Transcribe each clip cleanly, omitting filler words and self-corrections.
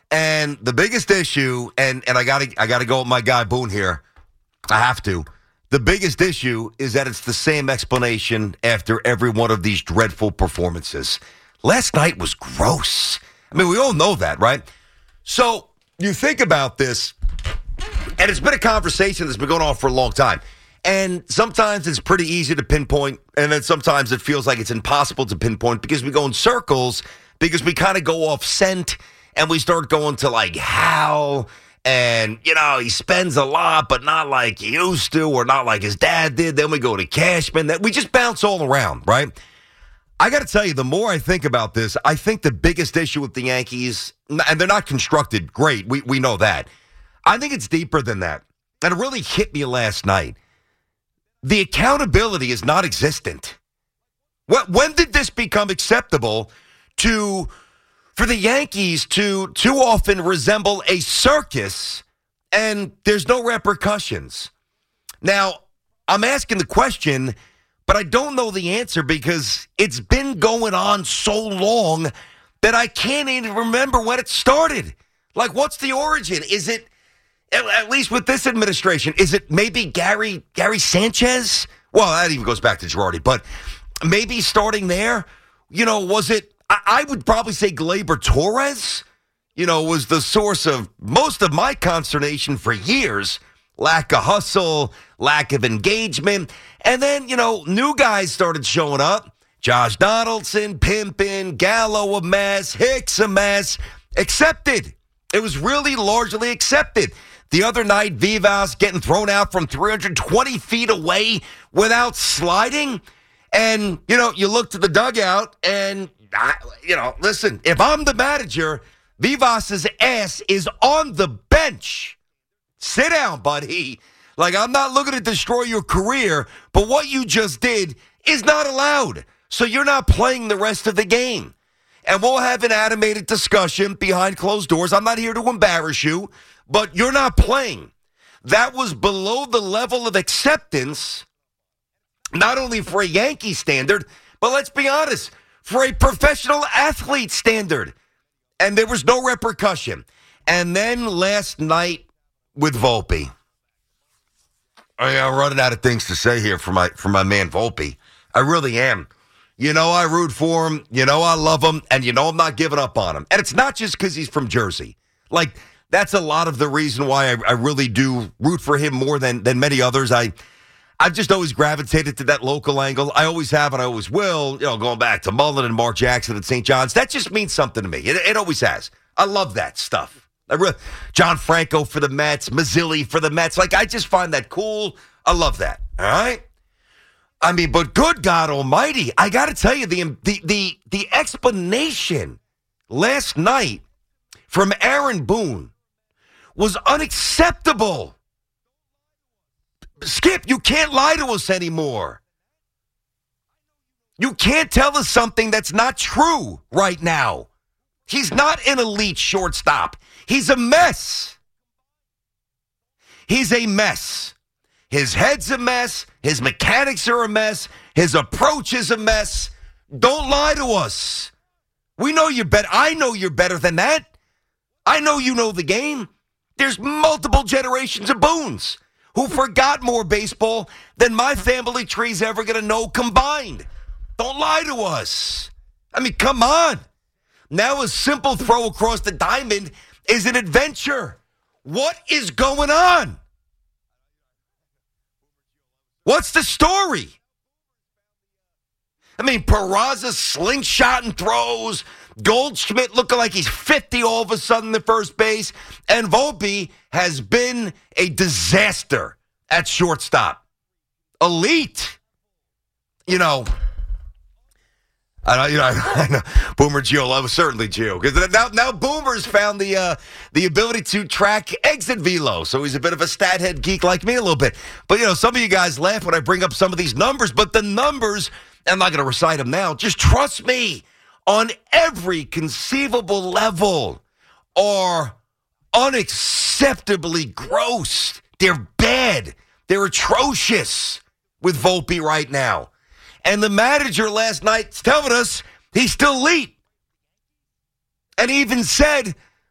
And the biggest issue, and I gotta go with my guy Boone here. I have to. The biggest issue is that it's the same explanation after every one of these dreadful performances. Last night was gross. I mean, we all know that, right? So you think about this, and it's been a conversation that's been going on for a long time. And sometimes it's pretty easy to pinpoint, and then sometimes it feels like it's impossible to pinpoint because we go in circles, because we kind of go off scent, and we start going to like Hal, and, he spends a lot, but not like he used to, or not like his dad did. Then we go to Cashman. We just bounce all around, right? I got to tell you, the more I think about this, I think the biggest issue with the Yankees, and they're not constructed great, we know that. I think it's deeper than that. And it really hit me last night. The accountability is not existent. When did this become acceptable for the Yankees to too often resemble a circus and there's no repercussions? Now, I'm asking the question, but I don't know the answer because it's been going on so long that I can't even remember when it started. Like, what's the origin? Is it, at least with this administration, is it maybe Gary Sanchez? Well, that even goes back to Girardi, but maybe starting there, was it, I would probably say Gleyber Torres, was the source of most of my consternation for years. Lack of hustle, lack of engagement. And then, new guys started showing up. Josh Donaldson, Pimpin, Gallo a mess, Hicks a mess. Accepted. It was really largely accepted. The other night, Vivas getting thrown out from 320 feet away without sliding. And, you look to the dugout and, listen, if I'm the manager, Vivas's ass is on the bench. Sit down, buddy. Like, I'm not looking to destroy your career, but what you just did is not allowed. So you're not playing the rest of the game. And we'll have an animated discussion behind closed doors. I'm not here to embarrass you, but you're not playing. That was below the level of acceptance, not only for a Yankee standard, but let's be honest, for a professional athlete standard. And there was no repercussion. And then last night with Volpe. I'm running out of things to say here for my man Volpe. I really am. I root for him. I love him. And I'm not giving up on him. And it's not just because he's from Jersey. Like, that's a lot of the reason why I really do root for him more than many others. I've just always gravitated to that local angle. I always have and I always will. Going back to Mullen and Mark Jackson at St. John's. That just means something to me. It always has. I love that stuff. John Franco for the Mets, Mazzilli for the Mets. Like, I just find that cool. I love that. All right? I mean, but good God almighty, I got to tell you, the explanation last night from Aaron Boone was unacceptable. Skip, you can't lie to us anymore. You can't tell us something that's not true right now. He's not an elite shortstop. He's a mess. He's a mess. His head's a mess. His mechanics are a mess. His approach is a mess. Don't lie to us. We know you're better. I know you're better than that. I know you know the game. There's multiple generations of Boones who forgot more baseball than my family tree's ever going to know combined. Don't lie to us. I mean, come on. Now a simple throw across the diamond is an adventure. What is going on? What's the story? I mean, Peraza slingshot and throws. Goldschmidt looking like he's 50 all of a sudden at first base. And Volpe has been a disaster at shortstop. Elite. I know. Boomer Gio, I was certainly Gio. Because now Boomer's found the ability to track exit velo. So he's a bit of a stat head geek like me a little bit. But, some of you guys laugh when I bring up some of these numbers. But the numbers, I'm not going to recite them now. Just trust me, on every conceivable level, are unacceptably gross. They're bad. They're atrocious with Volpe right now. And the manager last night's telling us he's still elite. And he even said,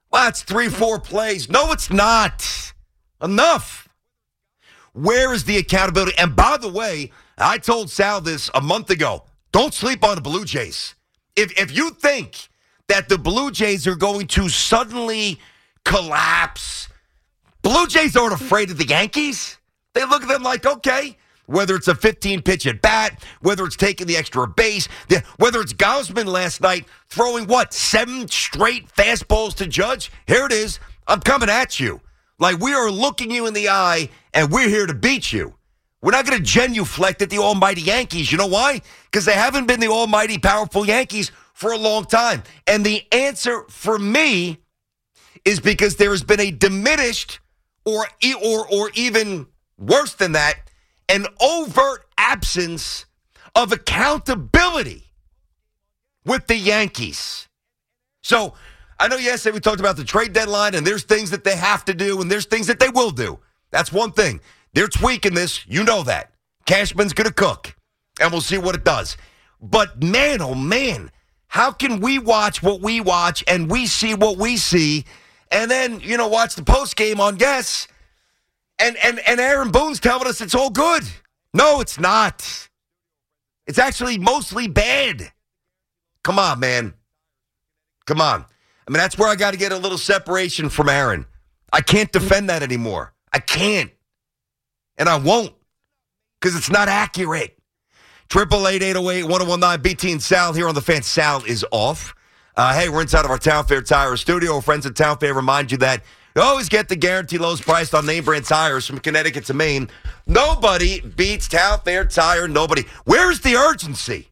Well, it's 3-4 plays. No, it's not. Enough. Where is the accountability? And by the way, I told Sal this a month ago. Don't sleep on the Blue Jays. If you think that the Blue Jays are going to suddenly collapse, Blue Jays aren't afraid of the Yankees. They look at them like, okay, whether it's a 15-pitch at bat, whether it's taking the extra base, whether it's Gausman last night throwing, 7 straight fastballs to Judge? Here it is. I'm coming at you. Like, we are looking you in the eye, and we're here to beat you. We're not going to genuflect at the almighty Yankees. You know why? Because they haven't been the almighty, powerful Yankees for a long time. And the answer for me is because there has been a diminished or even worse than that, an overt absence of accountability with the Yankees. So I know yesterday we talked about the trade deadline, and there's things that they have to do, and there's things that they will do. That's one thing. They're tweaking this. You know that. Cashman's going to cook, and we'll see what it does. But, man, oh, man, how can we watch what we watch and we see what we see and then, watch the postgame on Guess and Aaron Boone's telling us it's all good? No, it's not. It's actually mostly bad. Come on, man. Come on. I mean, that's where I got to get a little separation from Aaron. I can't defend that anymore. I can't. And I won't, because it's not accurate. 888-808-1019, BT and Sal here on the Fan. Sal is off. Hey, we're inside of our Town Fair Tire studio. Friends at Town Fair remind you that you always get the guaranteed lowest priced on name brand tires from Connecticut to Maine. Nobody beats Town Fair Tire. Nobody. Where's the urgency?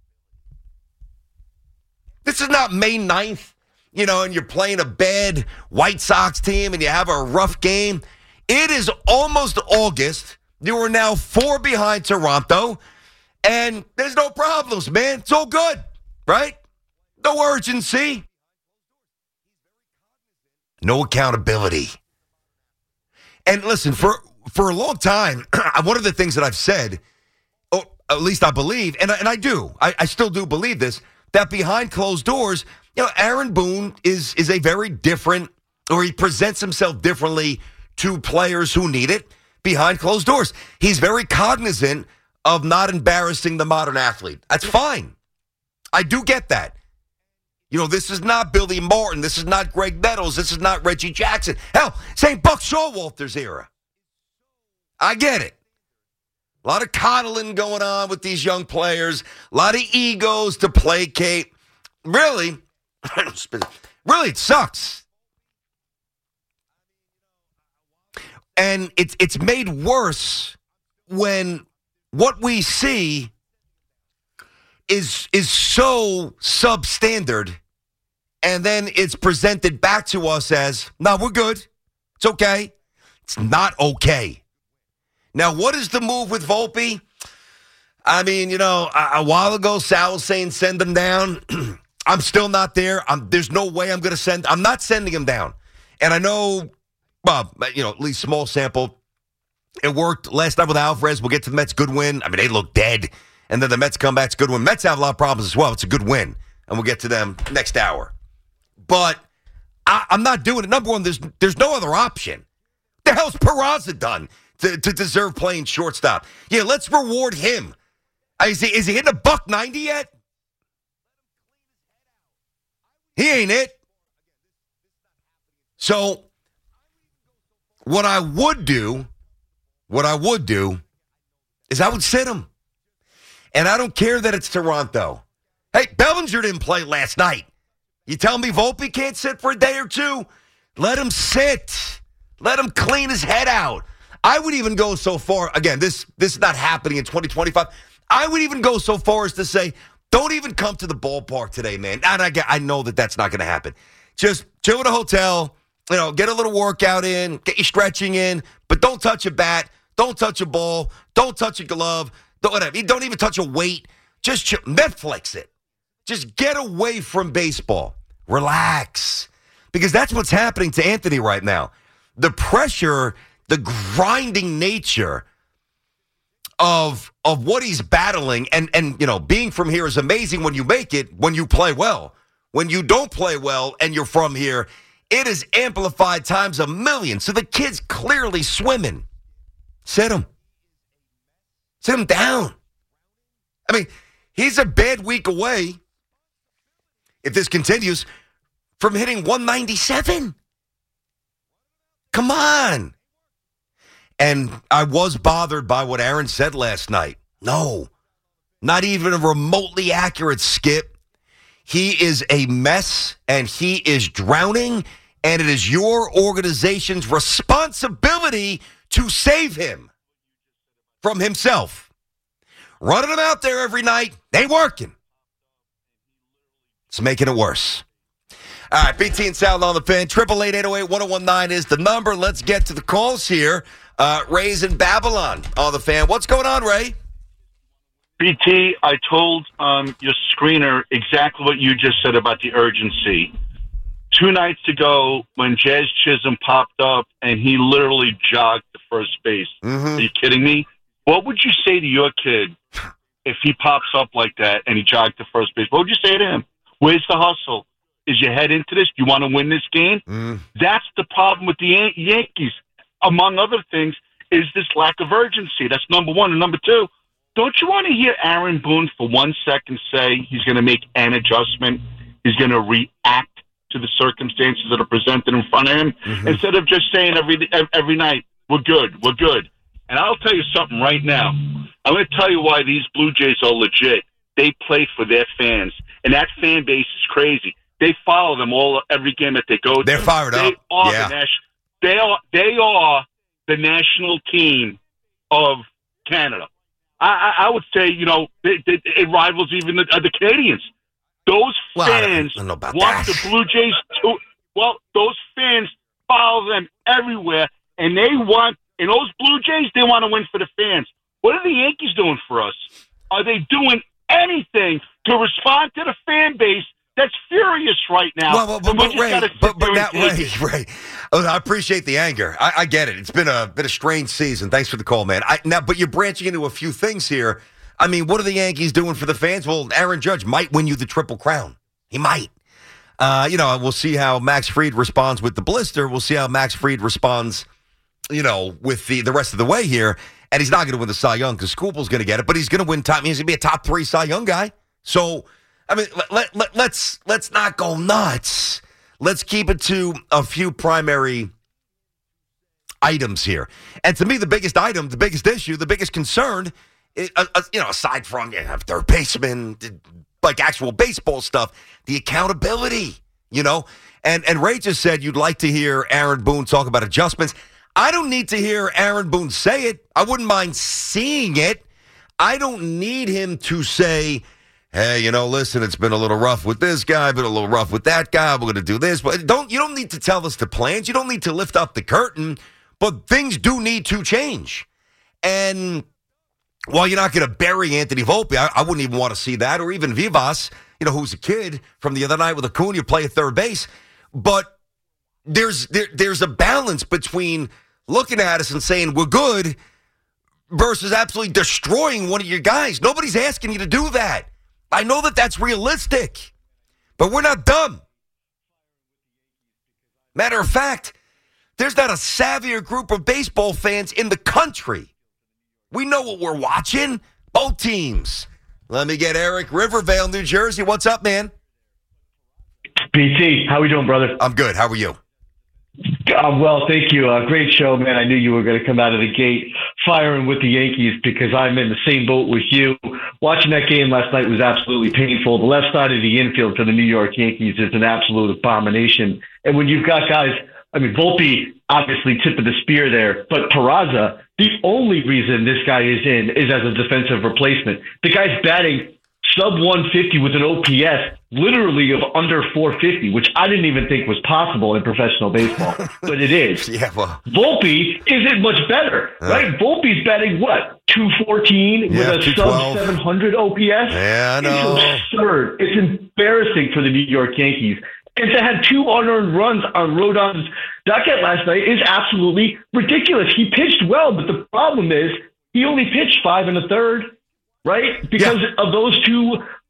This is not May 9th, and you're playing a bad White Sox team and you have a rough game. It is almost August. You are now 4 behind Toronto, and there's no problems, man. It's all good, right? No urgency. No accountability. And listen, for a long time, one of the things that I've said, or at least I believe, and I do, I still do believe this, that behind closed doors, Aaron Boone is a very different, or he presents himself differently to players who need it behind closed doors. He's very cognizant of not embarrassing the modern athlete. That's fine. I do get that. This is not Billy Martin. This is not Greg Nettles. This is not Reggie Jackson. Hell, St. Buck Showalter's era. I get it. A lot of coddling going on with these young players. A lot of egos to placate. Really, it sucks. And it's made worse when what we see is so substandard, and then it's presented back to us as, no, we're good. It's okay. It's not okay. Now, what is the move with Volpe? I mean, a while ago, Sal was saying send him down. I'm still not there. There's no way I'm going to I'm not sending him down. And I know, well, at least small sample. It worked last night with Alvarez. We'll get to the Mets. Good win. I mean, they look dead. And then the Mets come back. It's a good win. Mets have a lot of problems as well. It's a good win. And we'll get to them next hour. But I'm not doing it. Number one, there's no other option. The hell's Peraza done to deserve playing shortstop? Yeah, let's reward him. Is he hitting a $190 yet? He ain't it. So what I would do is I would sit him. And I don't care that it's Toronto. Hey, Bellinger didn't play last night. You tell me Volpe can't sit for a day or two? Let him sit. Let him clean his head out. I would even go so far, again, this is not happening in 2025. I would even go so far as to say, don't even come to the ballpark today, man. And I know that that's not going to happen. Just chill at a hotel, get a little workout in, get your stretching in, but don't touch a bat, don't touch a ball, don't touch a glove, don't even touch a weight. Just chill. Netflix it. Just get away from baseball. Relax. Because that's what's happening to Anthony right now. The pressure, the grinding nature of what he's battling, and being from here is amazing when you make it, when you play well. When you don't play well and you're from here, It is amplified times 1,000,000. So the kid's clearly swimming. Sit him. Sit him down. I mean, he's a bad week away, if this continues, from hitting 197. Come on. And I was bothered by what Aaron said last night. No, not even a remotely accurate, Skip. He is a mess, and he is drowning, and it is your organization's responsibility to save him from himself. Running him out there every night ain't working. It's making it worse. All right, BT and Sal on the Fan. 888-808-1019 is the number. Let's get to the calls here. Ray's in Babylon on the Fan. What's going on, Ray? BT, I told your screener exactly what you just said about the urgency. 2 nights ago, when Jazz Chisholm popped up and he literally jogged to first base. Mm-hmm. Are you kidding me? What would you say to your kid if he pops up like that and he jogged to first base? What would you say to him? Where's the hustle? Is your head into this? Do you want to win this game? That's the problem with the Yankees, among other things, is this lack of urgency. That's number one. And number two, don't you want to hear Aaron Boone for 1 second say he's going to make an adjustment? He's going to react to the circumstances that are presented in front of him instead of just saying every night, we're good. And I'll tell you something right now. I'm going to tell you why these Blue Jays are legit. They play for their fans, and that fan base is crazy. They follow them every game that they go to. They're fired up. They are the national team of Canada. I would say, it rivals even the Canadians. Those fans want the Blue Jays to. Well, those fans follow them everywhere, and those Blue Jays, they want to win for the fans. What are the Yankees doing for us? Are they doing anything to respond to the fan base that's furious right now? Ray, I appreciate the anger. I get it. It's been a strange season. Thanks for the call, man. But you're branching into a few things here. I mean, what are the Yankees doing for the fans? Well, Aaron Judge might win you the Triple Crown. He might. We'll see how Max Fried responds with the blister. We'll see how Max Fried responds, with the rest of the way here. And he's not going to win the Cy Young because Skubal's going to get it, but he's going to win top. He's going to be a top 3 Cy Young guy. So, I mean, let's not go nuts. Let's keep it to a few primary items here. And to me, the biggest item, the biggest issue, the biggest concern, aside from third baseman, like actual baseball stuff, the accountability, And Ray just said you'd like to hear Aaron Boone talk about adjustments. I don't need to hear Aaron Boone say it. I wouldn't mind seeing it. I don't need him to say, hey, listen, it's been a little rough with this guy, been a little rough with that guy. We're going to do this. But you don't need to tell us the plans. You don't need to lift up the curtain. But things do need to change. And while you're not going to bury Anthony Volpe, I wouldn't even want to see that. Or even Vivas, who's a kid from the other night with Acuna, play at third base. But there's a balance between looking at us and saying we're good versus absolutely destroying one of your guys. Nobody's asking you to do that. I know that that's realistic, but we're not dumb. Matter of fact, there's not a savvier group of baseball fans in the country. We know what we're watching. Both teams. Let me get Eric, Rivervale, New Jersey. What's up, man? BT, how we doing, brother? I'm good. How are you? Well, thank you. Great show, man. I knew you were going to come out of the gate firing with the Yankees because I'm in the same boat with you. Watching that game last night was absolutely painful. The left side of the infield for the New York Yankees is an absolute abomination. And when you've got guys, Volpe, obviously tip of the spear there, but Peraza, the only reason this guy is in is as a defensive replacement. The guy's batting sub 150 with an OPS literally of under 450, which I didn't even think was possible in professional baseball, but it is. Volpe isn't much better, right? Volpe's batting what, 214 with a sub 700 OPS? Yeah, I know. It's absurd. It's embarrassing for the New York Yankees. And to have 2 unearned runs on Rodon's docket last night is absolutely ridiculous. He pitched well, but the problem is he only pitched 5 1/3. Right? Because of those 2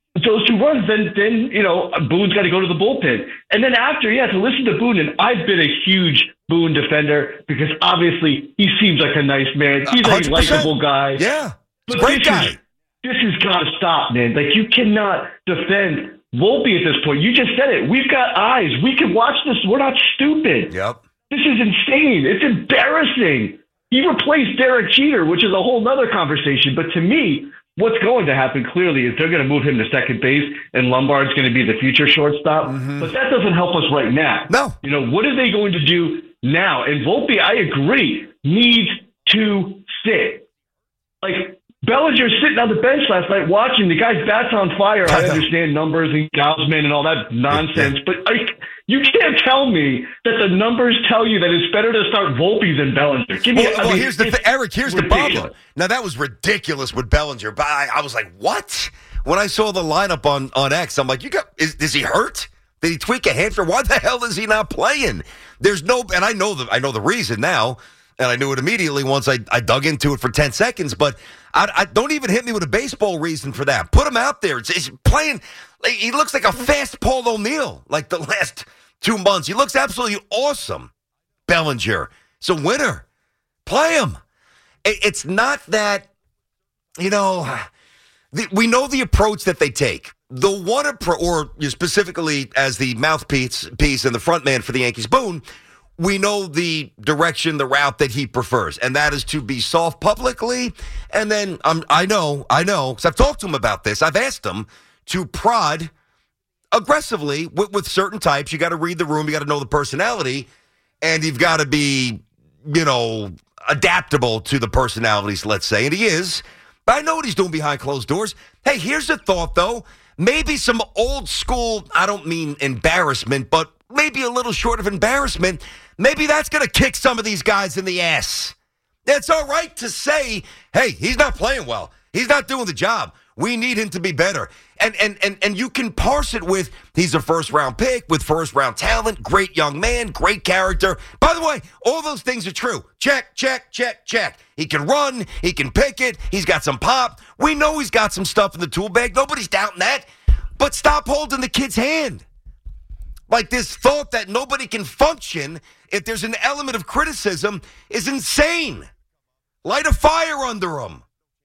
those 2 runs, then Boone's got to go to the bullpen. And then after, to listen to Boone, and I've been a huge Boone defender because obviously he seems like a nice man. He's 100%. A likable guy. Yeah, but great guy. This has got to stop, man. Like, you cannot defend Volpe at this point. You just said it. We've got eyes. We can watch this. We're not stupid. Yep. This is insane. It's embarrassing. He replaced Derek Jeter, which is a whole nother conversation. But to me, what's going to happen clearly is they're going to move him to second base, and Lombard's going to be the future shortstop. Mm-hmm. But that doesn't help us right now. No. What are they going to do now? And Volpe, I agree, needs to sit. Like, Bellinger's sitting on the bench last night watching. The guy's bat's on fire. I understand numbers and Gausman and all that nonsense, but you can't tell me that the numbers tell you that it's better to start Volpe than Bellinger. Here's the thing, Eric. Here's ridiculous. The problem. Now, that was ridiculous with Bellinger, but I was like, what? When I saw the lineup on X, I'm like, is he hurt? Did he tweak a hamstring? Why the hell is he not playing? There's no, and I know the reason now. And I knew it immediately once I dug into it for 10 seconds. But I don't even hit me with a baseball reason for that. Put him out there. He's playing. He looks like a fast Paul O'Neill like the last 2 months. He looks absolutely awesome. Bellinger. It's a winner. Play him. It's not that, we know the approach that they take. The one approach, or specifically as the mouthpiece and the front man for the Yankees, Boone, we know the direction, the route that he prefers, and that is to be soft publicly. And then I know, because I've talked to him about this. I've asked him to prod aggressively with certain types. You got to read the room. You got to know the personality, and you've got to be, adaptable to the personalities, let's say. And he is. But I know what he's doing behind closed doors. Hey, here's a thought, though. Maybe some old school, I don't mean embarrassment, but maybe a little short of embarrassment. Maybe that's going to kick some of these guys in the ass. It's all right to say, hey, he's not playing well. He's not doing the job. We need him to be better. And you can parse it with, he's a first-round pick with first-round talent, great young man, great character. By the way, all those things are true. Check, check, check, check. He can run. He can pick it. He's got some pop. We know he's got some stuff in the tool bag. Nobody's doubting that. But stop holding the kid's hand. Like, this thought that nobody can function if there's an element of criticism is insane. Light a fire under him.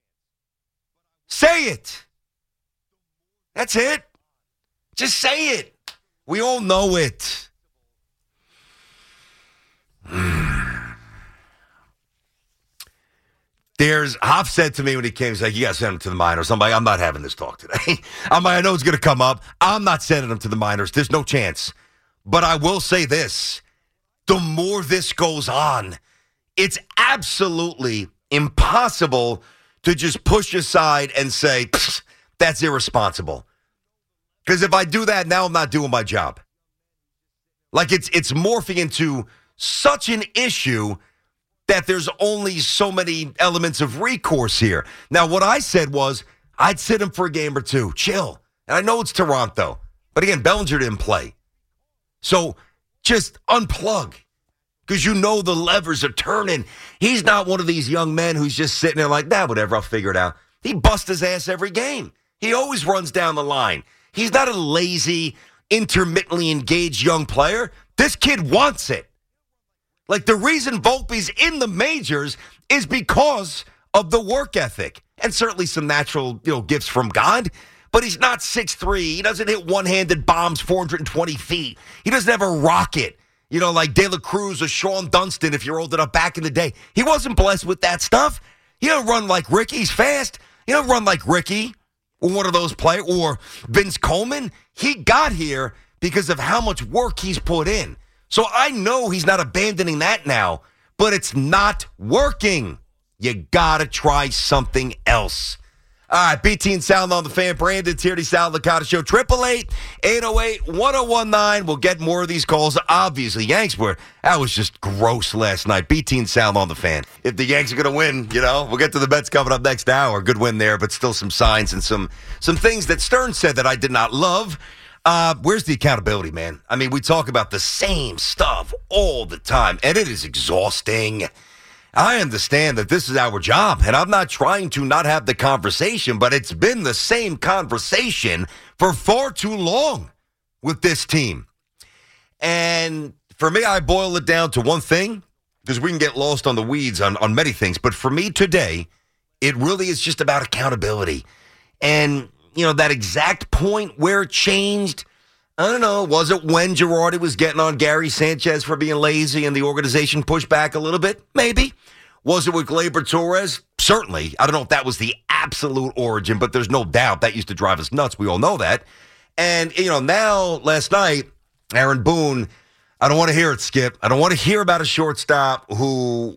Say it. That's it. Just say it. We all know it. Hoff said to me when he came, he's like, you got to send him to the minors. I'm like, I'm not having this talk today. I'm like, I know it's going to come up. I'm not sending him to the minors. There's no chance. But I will say this. The more this goes on, it's absolutely impossible to just push aside and say, that's irresponsible. Because if I do that, now I'm not doing my job. Like, it's morphing into such an issue that there's only so many elements of recourse here. Now, what I said was, I'd sit him for a game or two. Chill. And I know it's Toronto. But again, Bellinger didn't play. So just unplug. Because you know the levers are turning. He's not one of these young men who's just sitting there like, whatever, I'll figure it out. He busts his ass every game. He always runs down the line. He's not a lazy, intermittently engaged young player. This kid wants it. Like, the reason Volpe's in the majors is because of the work ethic and certainly some natural, gifts from God. But he's not 6'3". He doesn't hit one-handed bombs 420 feet. He doesn't have a rocket, like De La Cruz or Sean Dunston, if you're old enough back in the day. He wasn't blessed with that stuff. He don't run like Ricky. He's fast. He don't run like Ricky or one of those players or Vince Coleman. He got here because of how much work he's put in. So I know he's not abandoning that now, but it's not working. You got to try something else. All right, BT and Sound on the Fan. Brandon Tierney, Sal Licata Show. 888-808-1019. We'll get more of these calls. Obviously, Yanks that was just gross last night. BT and Sound on the Fan. If the Yanks are going to win, we'll get to the Mets coming up next hour. Good win there, but still some signs and some things that Stern said that I did not love. Where's the accountability, man? I mean, we talk about the same stuff all the time, and it is exhausting. I understand that this is our job, and I'm not trying to not have the conversation, but it's been the same conversation for far too long with this team. And for me, I boil it down to one thing, because we can get lost on the weeds on many things. But for me today, it really is just about accountability. And, that exact point where it changed, I don't know, was it when Girardi was getting on Gary Sanchez for being lazy and the organization pushed back a little bit? Maybe. Was it with Gleyber Torres? Certainly. I don't know if that was the absolute origin, but there's no doubt that used to drive us nuts. We all know that. And, now, last night, Aaron Boone, I don't want to hear it, Skip. I don't want to hear about a shortstop who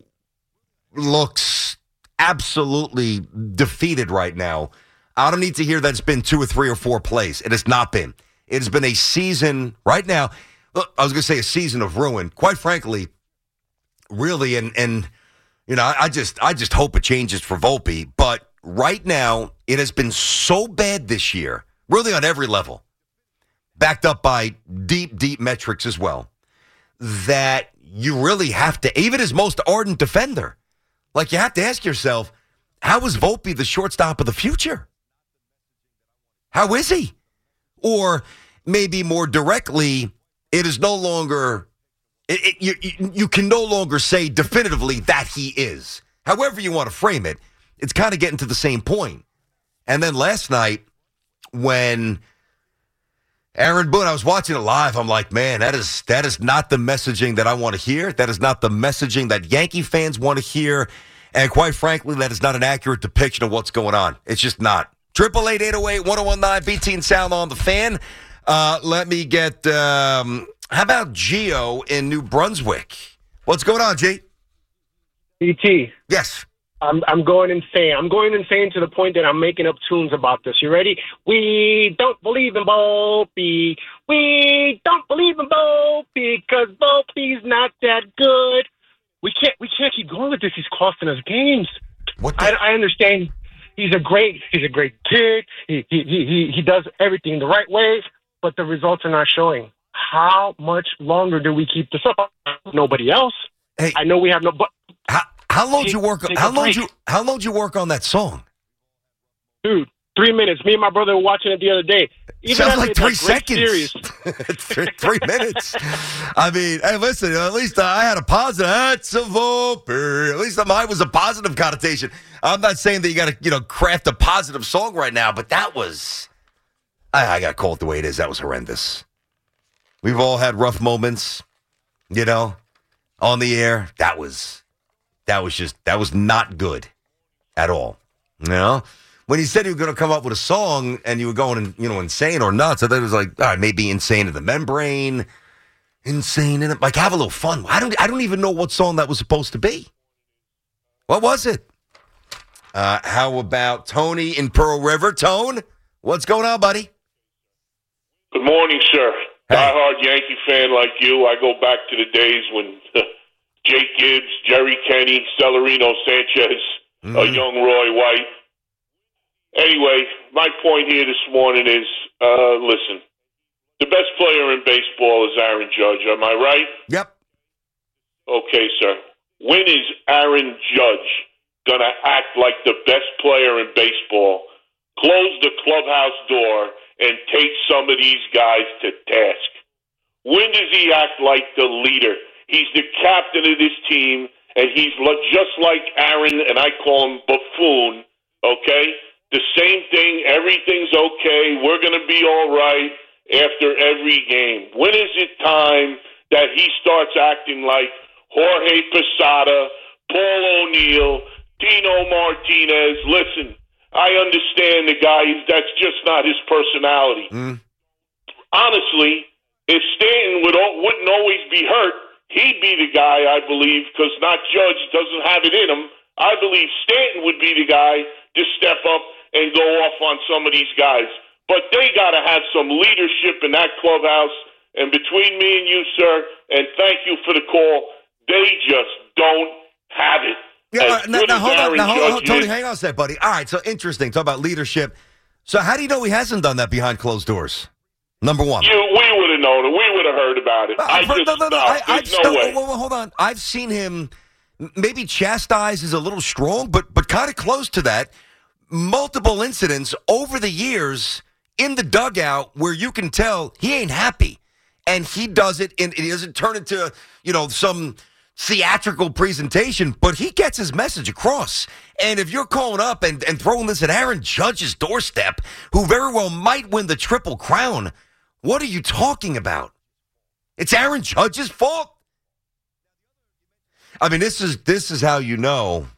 looks absolutely defeated right now. I don't need to hear that it's been 2 or 3 or 4 plays. It has not been. It has been a season right now. Look, I was going to say a season of ruin. Quite frankly, really, and I just hope it changes for Volpe. But right now, it has been so bad this year, really on every level, backed up by deep, deep metrics as well, that you really have to, even as most ardent defender, like you have to ask yourself, how is Volpe the shortstop of the future? How is he? Or maybe more directly, it is no longer, you can no longer say definitively that he is. However you want to frame it, it's kind of getting to the same point. And then last night, when Aaron Boone, I was watching it live, I'm like, man, that is not the messaging that I want to hear. That is not the messaging that Yankee fans want to hear. And quite frankly, that is not an accurate depiction of what's going on. It's just not. 888-808-1019, BT and Sal on the Fan. Let me get, how about Gio in New Brunswick? What's going on, G? BT. Yes. I'm going insane. I'm going insane to the point that I'm making up tunes about this. You ready? We don't believe in Volpe. We don't believe in Volpe because Volpe's not that good. We can't keep going with this. He's costing us games. I understand. He's a great kid. He does everything the right way, but the results are not showing. How much longer do we keep this up? Nobody else. Hey, I know we have no. But how long did you work? How long did you work on that song? Dude, 3 minutes. Me and my brother were watching it the other day. Sounds like 3 seconds. 3 minutes. I mean, hey, listen. At least I had a positive. That's a Volpe. At least mine was a positive connotation. I'm not saying that you got to, craft a positive song right now, but that was. I got to call it the way it is. That was horrendous. We've all had rough moments, on the air. That was not good at all. When he said he was going to come up with a song and you were going, insane or nuts, I thought it was like, all right, maybe Insane in the Membrane, Insane in it. Like, have a little fun. I don't even know what song that was supposed to be. What was it? How about Tony in Pearl River? Tone, what's going on, buddy? Good morning, sir. Hey. Diehard Yankee fan like you. I go back to the days when Jake Gibbs, Jerry Kenny, Celerino Sanchez, a young Roy White. Anyway, my point here this morning is, listen, the best player in baseball is Aaron Judge. Am I right? Yep. Okay, sir. When is Aaron Judge going to act like the best player in baseball, close the clubhouse door, and take some of these guys to task? When does he act like the leader? He's the captain of this team, and he's just like Aaron, and I call him Buffoon, okay? The same thing, everything's okay, we're going to be all right after every game. When is it time that he starts acting like Jorge Posada, Paul O'Neill, Tino Martinez? Listen, I understand the guy, that's just not his personality. Honestly, if Stanton wouldn't always be hurt, he'd be the guy, I believe, because not Judge doesn't have it in him. I believe Stanton would be the guy to step up and go off on some of these guys. But they got to have some leadership in that clubhouse. And between me and you, sir, and thank you for the call, they just don't have it. Yeah, now hold on, Tony, hang on a sec, buddy. All right, so interesting. Talk about leadership. So how do you know he hasn't done that behind closed doors? Number one. We would have known it. We would have heard about it. No way. Well, hold on. I've seen him maybe chastise is a little strong, but kind of close to that. Multiple incidents over the years in the dugout where you can tell he ain't happy. And he does it, and he doesn't turn into, some theatrical presentation, but he gets his message across. And if you're calling up and throwing this at Aaron Judge's doorstep, who very well might win the Triple Crown, what are you talking about? It's Aaron Judge's fault? I mean, this is how you know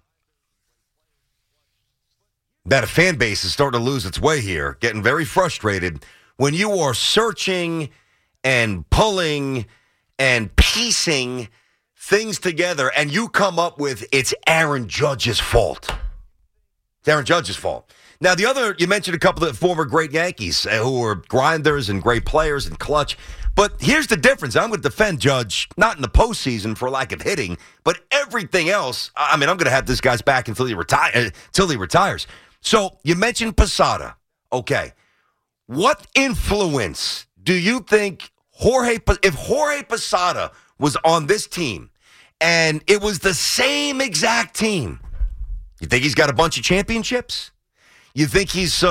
that a fan base is starting to lose its way here, getting very frustrated when you are searching and pulling and piecing things together, and you come up with it's Aaron Judge's fault. It's Aaron Judge's fault. Now, you mentioned a couple of former great Yankees who were grinders and great players and clutch. But here's the difference. I'm going to defend Judge, not in the postseason for lack of hitting, but everything else. I mean, I'm going to have this guy's back until he retires. So you mentioned Posada. Okay. What influence do you think if Jorge Posada was on this team and it was the same exact team, you think he's got a bunch of championships? You think he's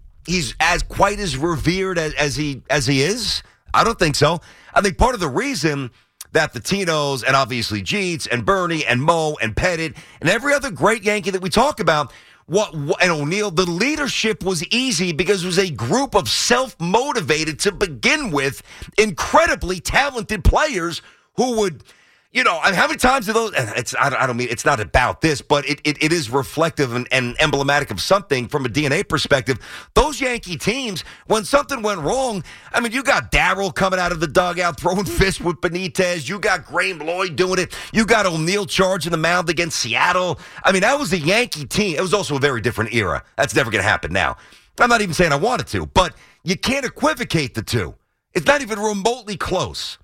as quite as revered as he is? I don't think so. I think part of the reason that the Tinos and obviously Jeets and Bernie and Mo and Pettit and every other great Yankee that we talk about, and O'Neill, the leadership was easy because it was a group of self-motivated, to begin with, incredibly talented players who would, how many times do those, it's not about this, but it is reflective and emblematic of something from a DNA perspective. Those Yankee teams, when something went wrong, I mean, you got Darryl coming out of the dugout, throwing fists with Benitez. You got Graham Lloyd doing it. You got O'Neill charging the mound against Seattle. I mean, that was a Yankee team. It was also a very different era. That's never going to happen now. I'm not even saying I wanted to, but you can't equivocate the two. It's not even remotely close.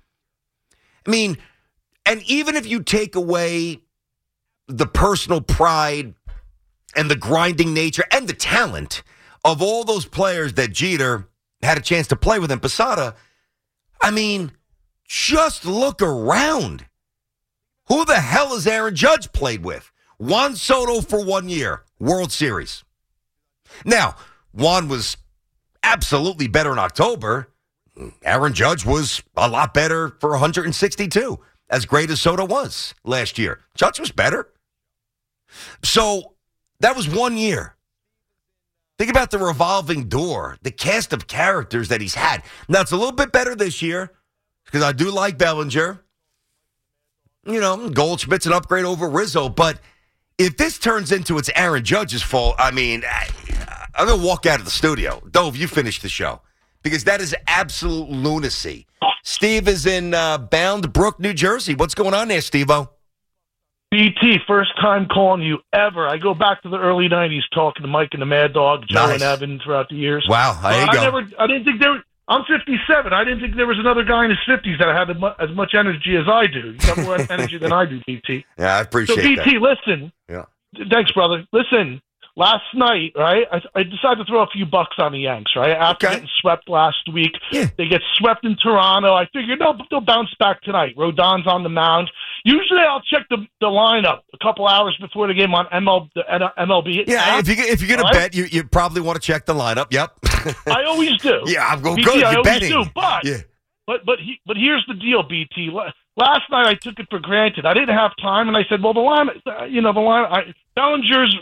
I mean, and even if you take away the personal pride and the grinding nature and the talent of all those players that Jeter had a chance to play with in Posada, I mean, just look around. Who the hell has Aaron Judge played with? Juan Soto for 1 year, World Series. Now, Juan was absolutely better in October. Aaron Judge was a lot better for 162. As great as Soto was last year. Judge was better. So that was 1 year. Think about the revolving door, the cast of characters that he's had. Now, it's a little bit better this year because I do like Bellinger. Goldschmidt's an upgrade over Rizzo. But if this turns into it's Aaron Judge's fault, I mean, I'm going to walk out of the studio. Dove, you finish the show because that is absolute lunacy. Steve is in Bound Brook, New Jersey. What's going on there, Steve-O? BT, first time calling you ever. I go back to the early 90s talking to Mike and the Mad Dog, Joe and Evan throughout the years. Wow, there you go. I didn't think I'm 57. I didn't think there was another guy in his 50s that had as much energy as I do. You got more energy than I do, BT. Yeah, I appreciate that. So, BT, listen. Yeah. Thanks, brother. Listen. Last night, right, I decided to throw a few bucks on the Yanks, right? After getting swept last week. Yeah. They get swept in Toronto. I figured, they'll bounce back tonight. Rodon's on the mound. Usually I'll check the lineup a couple hours before the game on MLB. Yeah, if you're going to bet, you probably want to check the lineup. Yep. I always do. Yeah, I'm going good. You're betting. Do, but here's the deal, BT. Last night I took it for granted. I didn't have time, and I said, well, the lineup, Bellinger's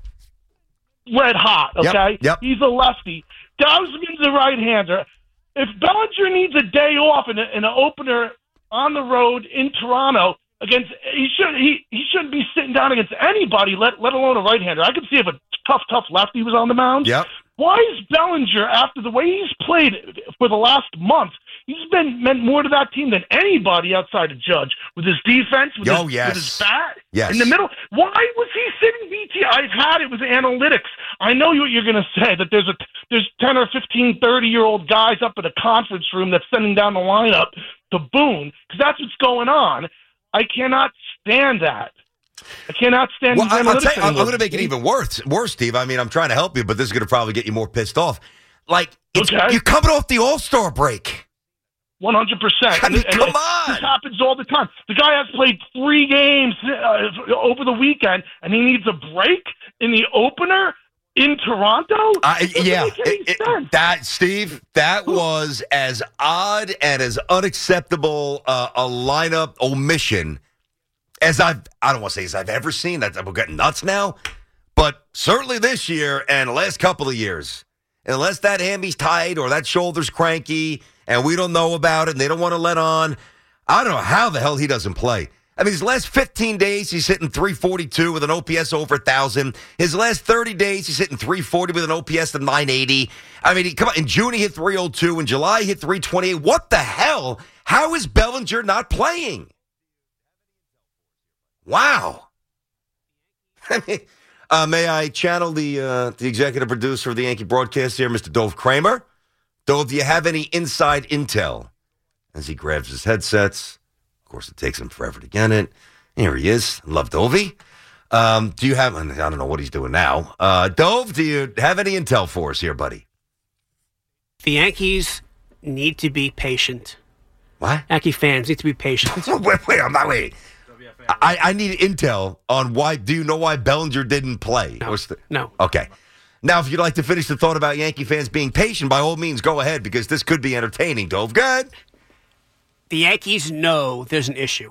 red hot, okay? Yep. He's a lefty. Gausman's a right-hander. If Bellinger needs a day off in an opener on the road in Toronto against, he shouldn't be sitting down against anybody, let alone a right-hander. I could see if a tough lefty was on the mound. Yep. Why is Bellinger, after the way he's played for the last month, he's meant more to that team than anybody outside of Judge with his defense, with his bat in the middle? Why was he sitting BT? I've had it with analytics. I know what you're going to say, that there's 10 or 15, 30-year-old guys up in a conference room that's sending down the lineup to Boone, because that's what's going on. I cannot stand that. I cannot stand these analytics. I'm going to make it even worse, Steve. I mean, I'm trying to help you, but this is going to probably get you more pissed off. You're coming off the All-Star break. 100%. Come on. This happens all the time. The guy has played 3 games over the weekend, and he needs a break in the opener in Toronto? That was as odd and as unacceptable a lineup omission as I don't want to say as I've ever seen. We're getting nuts now. But certainly this year and the last couple of years, unless that hammy's tight or that shoulder's cranky and we don't know about it and they don't want to let on, I don't know how the hell he doesn't play. I mean, his last 15 days, he's hitting .342 with an OPS over 1,000. His last 30 days, he's hitting .340 with an OPS of 980. I mean, come on. In June, he hit .302. In July, he hit .328. What the hell? How is Bellinger not playing? Wow. I mean, may I channel the executive producer of the Yankee broadcast here, Mr. Dove Kramer? Dove, do you have any inside intel? As he grabs his headsets. Of course, it takes him forever to get it. Here he is. Love Dovey. Do you have, I don't know what he's doing now. Dove, do you have any intel for us here, buddy? The Yankees need to be patient. What? Yankee fans need to be patient. wait. I need intel on why. Do you know why Bellinger didn't play? No. Okay. Now, if you'd like to finish the thought about Yankee fans being patient, by all means, go ahead, because this could be entertaining. Dove, go ahead. The Yankees know there's an issue.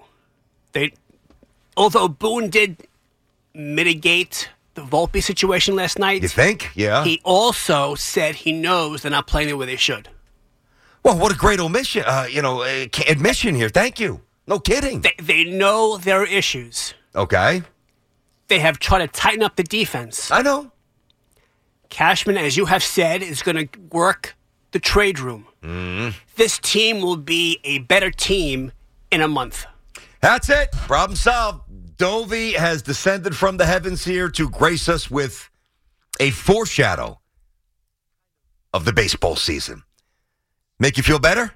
Although Boone did mitigate the Volpe situation last night. You think? Yeah. He also said he knows they're not playing the way they should. Well, what a great omission, admission here. Thank you. No kidding. They know there are issues. Okay. They have tried to tighten up the defense. I know. Cashman, as you have said, is going to work the trade room. Mm. This team will be a better team in a month. That's it. Problem solved. Dovey has descended from the heavens here to grace us with a foreshadow of the baseball season. Make you feel better?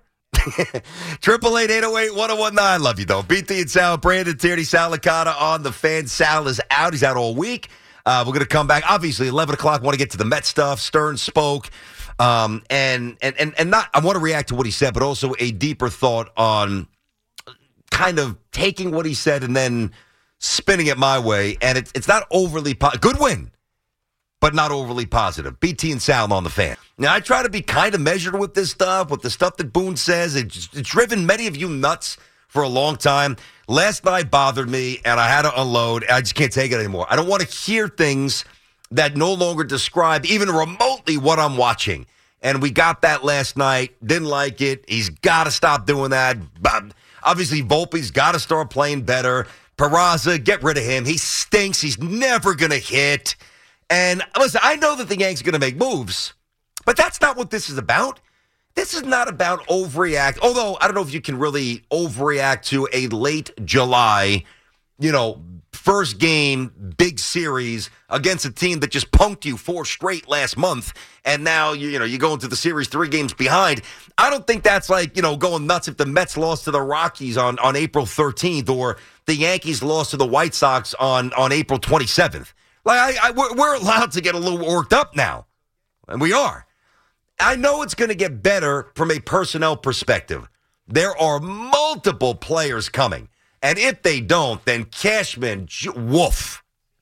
888-808-1019. Love you, though. BT and Sal, Brandon Tierney, Sal Licata on the Fan. Sal is out. He's out all week. We're going to come back. Obviously, 11 o'clock. Want to get to the Met stuff. Stern spoke. And not, I want to react to what he said, but also a deeper thought on kind of taking what he said and then spinning it my way. And it's not overly good win, but not overly positive. BT and Sal on the Fan. Now, I try to be kind of measured with this stuff, with the stuff that Boone says. It's driven many of you nuts for a long time. Last night bothered me, and I had to unload. I just can't take it anymore. I don't want to hear things that no longer describe even remotely what I'm watching. And we got that last night. Didn't like it. He's got to stop doing that. Obviously, Volpe's got to start playing better. Peraza, get rid of him. He stinks. He's never going to hit. And listen, I know that the Yanks are going to make moves, but that's not what this is about. This is not about overreact. Although, I don't know if you can really overreact to a late July, first game, big series against a team that just punked you 4 straight last month. And now, you go into the series 3 games behind. I don't think that's like, going nuts if the Mets lost to the Rockies on April 13th or the Yankees lost to the White Sox on April 27th. Like, we're allowed to get a little worked up now. And we are. I know it's going to get better from a personnel perspective. There are multiple players coming. And if they don't, then Cashman, woof.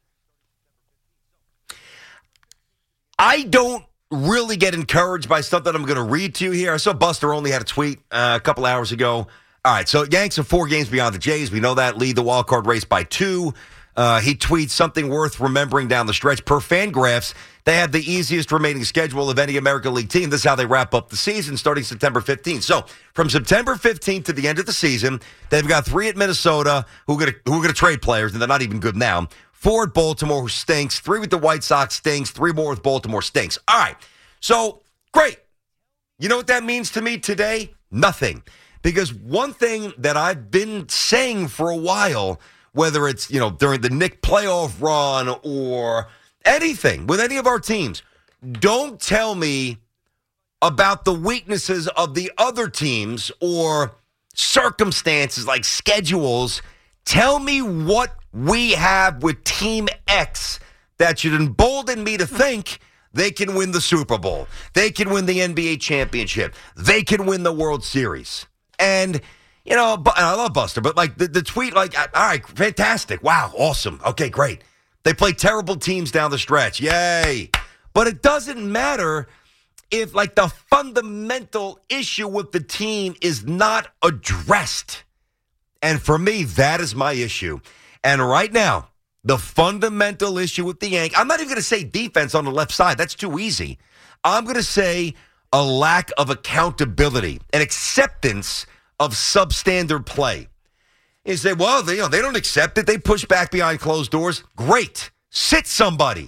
I don't really get encouraged by stuff that I'm going to read to you here. I saw Buster only had a tweet a couple hours ago. All right, so Yanks are 4 games beyond the Jays. We know that. Lead the wild card race by 2. He tweets something worth remembering down the stretch. Per Fangraphs, they have the easiest remaining schedule of any American League team. This is how they wrap up the season starting September 15th. So from September 15th to the end of the season, they've got 3 at Minnesota who are going to trade players, and they're not even good now. 4 at Baltimore, who stinks. 3 with the White Sox, stinks. 3 more with Baltimore, stinks. All right, so great. You know what that means to me today? Nothing. Because one thing that I've been saying for a while, whether it's, during the Knick playoff run or anything with any of our teams, don't tell me about the weaknesses of the other teams or circumstances like schedules. Tell me what we have with Team X that should embolden me to think they can win the Super Bowl. They can win the NBA championship. They can win the World Series. And, you know, I love Buster, but like the tweet, like, all right, fantastic. Wow, awesome. Okay, great. They play terrible teams down the stretch. Yay. But it doesn't matter if, like, the fundamental issue with the team is not addressed. And for me, that is my issue. And right now, the fundamental issue with the Yankees, I'm not even going to say defense on the left side. That's too easy. I'm going to say a lack of accountability and acceptance of substandard play. You say, well, they don't accept it. They push back behind closed doors. Great. Sit somebody.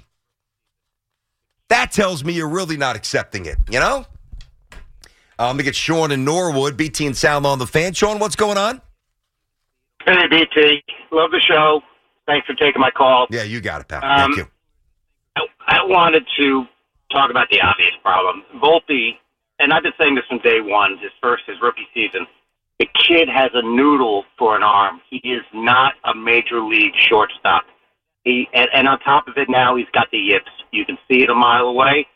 That tells me you're really not accepting it, you know? I'm going to get Sean in Norwood, BT and Sal on the Fan. Sean, what's going on? Hey, BT. Love the show. Thanks for taking my call. Yeah, you got it, pal. Thank you. I wanted to talk about the obvious problem. Volpe, and I've been saying this from day one, his rookie season, the kid has a noodle for an arm. He is not a major league shortstop. And on top of it now, he's got the yips. You can see it a mile away.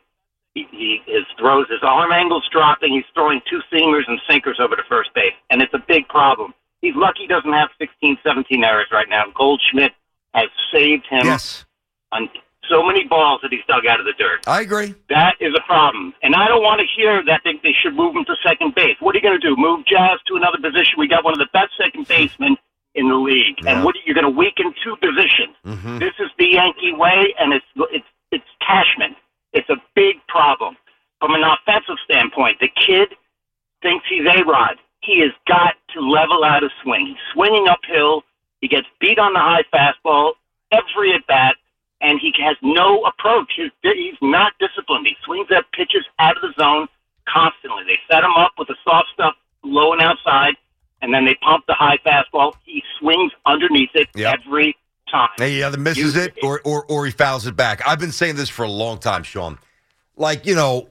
His arm angle's dropping. He's throwing 2 seamers and sinkers over to first base, and it's a big problem. He's lucky he doesn't have 16, 17 errors right now. Goldschmidt has saved him on so many balls that he's dug out of the dirt. I agree. That is a problem. And I don't want to hear that they should move him to second base. What are you going to do? Move Jazz to another position? We got one of the best second basemen in the league. Yeah. And you're going to weaken 2 positions. Mm-hmm. This is the Yankee way, and it's Cashman. It's a big problem. From an offensive standpoint, the kid thinks he's A-Rod. He has got to level out his swing. He's swinging uphill. He gets beat on the high fastball every at-bat, and he has no approach. He's not disciplined. He swings at pitches out of the zone constantly. They set him up with the soft stuff low and outside, and then they pump the high fastball. He swings underneath it every time. He either misses it or he fouls it back. I've been saying this for a long time, Sean. Like,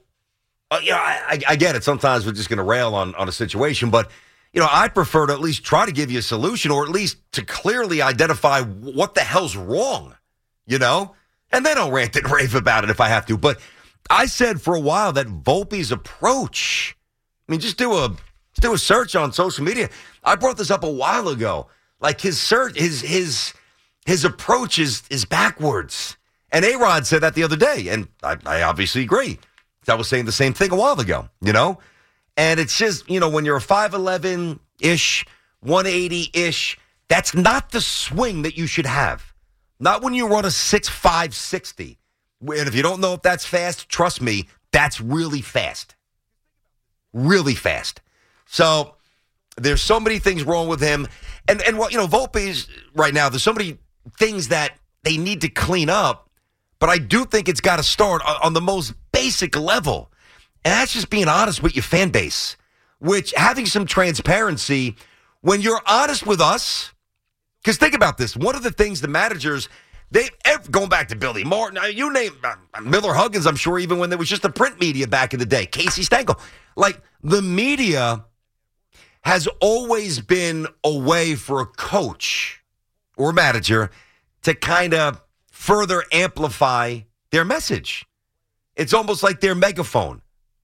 I get it. Sometimes we're just going to rail on a situation, but, I prefer to at least try to give you a solution or at least to clearly identify what the hell's wrong, And then I'll rant and rave about it if I have to. But I said for a while that Volpe's approach, just do a search on social media. I brought this up a while ago. Like his approach is backwards. And A-Rod said that the other day, and I obviously agree. I was saying the same thing a while ago, And it's just, when you're a 5'11-ish, 180-ish, that's not the swing that you should have. Not when you run a 6'5", 60. And if you don't know if that's fast, trust me, that's really fast. Really fast. So there's so many things wrong with him. And Volpe's right now, there's so many things that they need to clean up. But I do think it's got to start on the most basic level. And that's just being honest with your fan base, which having some transparency when you're honest with us. Because think about this. One of the things the managers, going back to Billy Martin, you name Miller Huggins, I'm sure, even when there was just the print media back in the day, Casey Stengel. Like, the media has always been a way for a coach or manager to kind of further amplify their message. It's almost like their megaphone,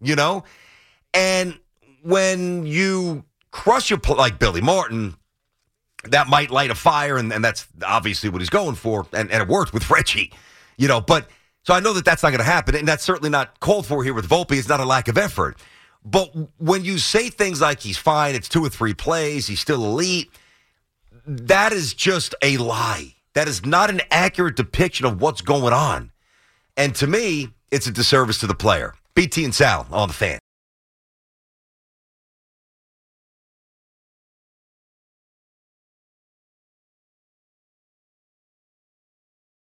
And when you crush like Billy Martin, that might light a fire, and that's obviously what he's going for, and it worked with Reggie, But so I know that that's not going to happen, and that's certainly not called for here with Volpe. It's not a lack of effort. But when you say things like he's fine, it's 2 or 3 plays, he's still elite, that is just a lie. That is not an accurate depiction of what's going on. And to me, it's a disservice to the player. BT and Sal on the Fan.